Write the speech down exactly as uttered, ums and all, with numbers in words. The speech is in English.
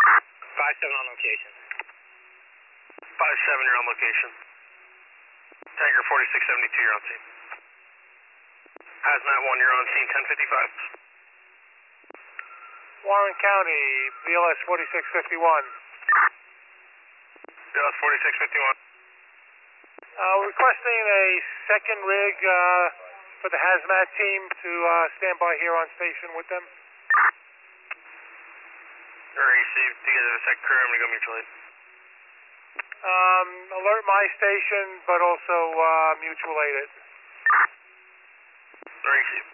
five seven on location. five seven, you're on location. Tiger forty-six seventy-two, you're on scene. Hazmat one, you're on scene, ten fifty-five. Warren County, B L S forty-six fifty-one. B L S forty-six fifty-one. Uh, requesting a second rig uh, for the hazmat team to uh, stand by here on station with them. Received. To get a second crew, I'm going to go mutual aid. Um, alert my station, but also uh, mutual aid it. Received.